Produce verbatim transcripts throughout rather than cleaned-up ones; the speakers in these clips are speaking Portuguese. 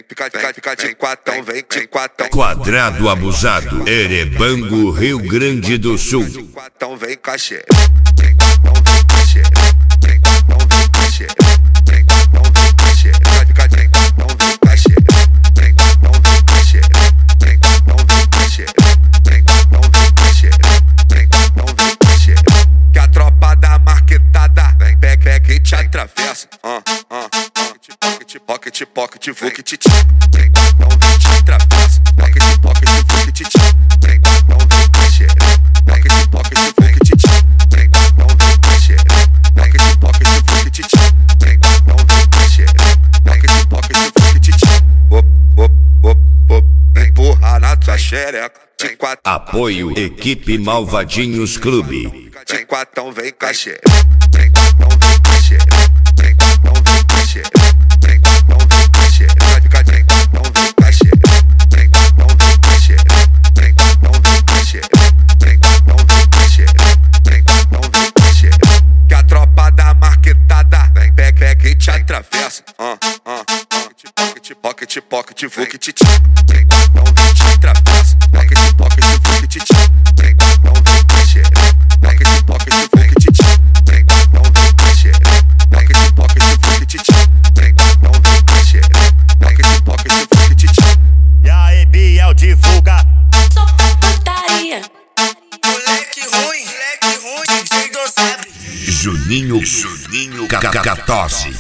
fica, fica, fica de quatão, vem de quatão. Quadrado Abusado, Erebango, Rio Grande do Sul. Quatão vem cachê, vem quatão vem cachê, vem quatão vem cachê, vem quatão vem cachê, fica de quatão vem cachê, vem quatão vem cachê, vem quatão vem cachê, vem quatão vem cachê, vem quatão vem cachê. Que a tropa da marquetada vem, pega, pega e te atravessa. Ah, ah, pocket, pocket, pocket, pocket, pocket, vem quatão vem te atravessa. Pocket, pocket, pocket, vem quatão vem cachê, pocket, pocket, pocket, vem quatão vem cachê, pocket, pocket, pocket, vem quatão vem cachê, pocket, pocket, pocket, op, op, op, op, empurra na tua xereca. Vem quatão, Apoio Equipe Malvadinhos Clube. vem quatão vem cachê, vem quatão vem cachê, vem quatão vem cachê, vem quatão vem cachê, fica de quatão vem cachê, vem quatão vem cachê, vem quatão vem cachê, vem quatão vem cachê, vem quatão vem cachê. Que a tropa da marquetada vem, pega, pega e te atravessa. Ah, ah, pocket, pocket, pocket, pocket, pocket, vem quatão vem te atravessa. Pocket, pocket, pocket, vem quatão vem cachê, pocket, pocket, pocket, vem quatão vem cachê, pocket, pocket, pocket, vem quatão vem cachê, pocket, pocket, pocket. E aí, Biel, divulga. Só putaria. Moleque ruim, moleque ruim, D J do Sabre. Juninho, Juninho Cacatosse.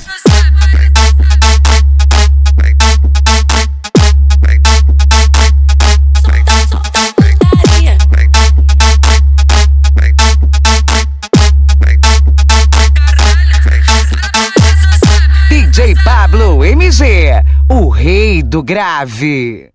Só putaria. D J Pablo M G, o rei do grave.